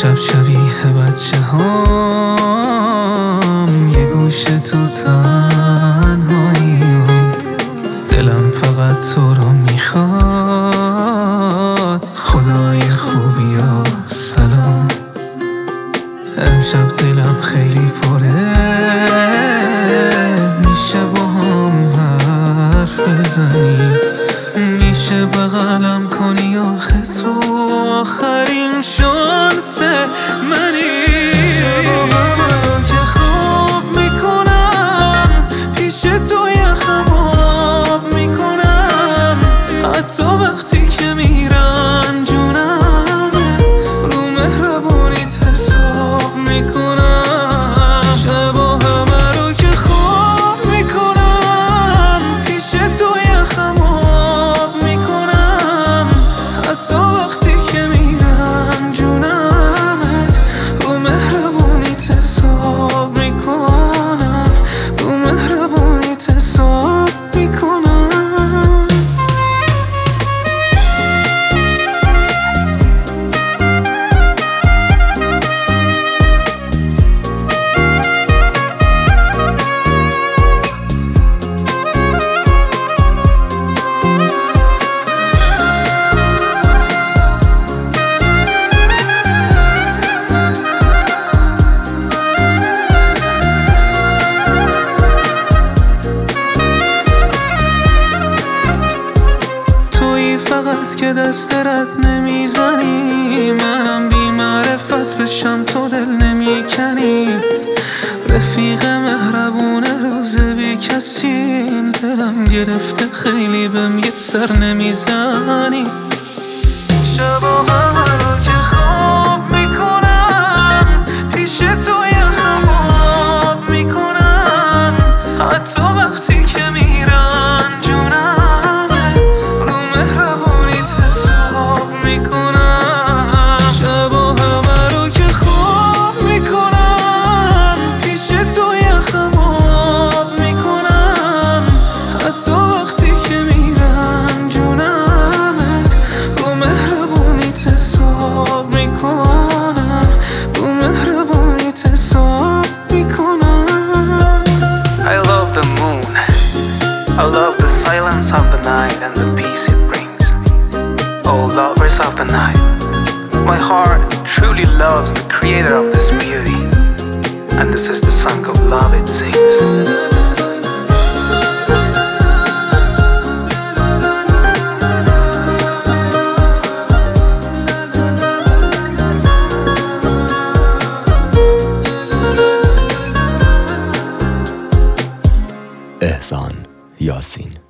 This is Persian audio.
امشب شبیه بچه هام، یه گوشه تو تنهاییم، دلم فقط تو رو میخواد. خدای خوبی ها سلام، امشب دلم خیلی پره، میشه با هم حرف بزنی، میشه بغلم کنی، آخه تو آخرین شانس منی. شبا که خواب میکنم پیش تو یخم آب میکنم، حتی وقتی که میرن جونمت رو مهربونیت حساب میکنم. شبا همه رو که خواب میکنم پیش تو یخم آب میکنم، حتی وقتی که میرن جونمت رو مهربونیت حساب میکنم، رو مهربونیت حساب میکنم. فقط که دست رد نمیزنی، منم بی معرفت بشم تو دل نمیکنی. رفیق مهربونه روز بی کسیم، دلم گرفته خیلی بهم یه سر نمیزنی. شبا همه رو که خواب میکنم پیش تو یخم آب میکنم، حتی وقتی که میرن جونم میکنم. شبا همه رو که خواب میکنم پیش تو یخم آب میکنم، حتی وقتی که میرن جونمت رو مهربونیت حساب میکنم، رو مهربونیت حساب میکنم. I love the moon, I love the silence of the night and the peace it brings. Oh, lovers of the night, my heart truly loves the creator of this beauty, and this is the song of love it sings. احسان یاسین.